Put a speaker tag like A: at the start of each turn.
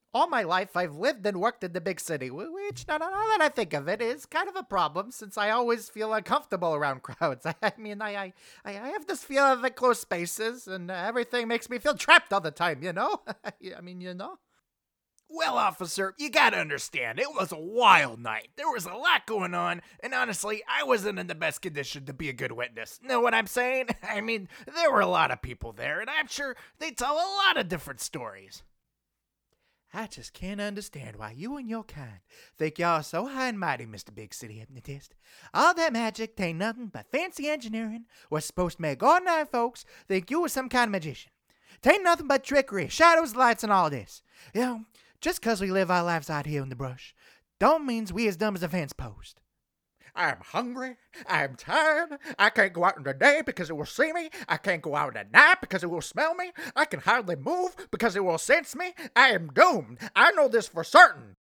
A: All my life, I've lived and worked in the big city, which, now that I think of it, is kind of a problem since I always feel uncomfortable around crowds. I have this fear of enclosed spaces, and everything makes me feel trapped all the time, you know? I mean, you know?
B: Well, officer, you gotta understand, it was a wild night. There was a lot going on, and honestly, I wasn't in the best condition to be a good witness. Know what I'm saying? I mean, there were a lot of people there, and I'm sure they tell a lot of different stories.
A: I just can't understand why you and your kind think y'all so high and mighty, Mr. Big City Hypnotist. All that magic ain't nothing but fancy engineering was supposed to make ordinary folks think you was some kind of magician. Tain't nothing but trickery, shadows, lights, and all this. You know, just 'cause we live our lives out here in the brush, don't means we as dumb as a fence post.
C: I'm hungry. I'm tired. I can't go out in the day because it will see me. I can't go out at night because it will smell me. I can hardly move because it will sense me. I am doomed. I know this for certain.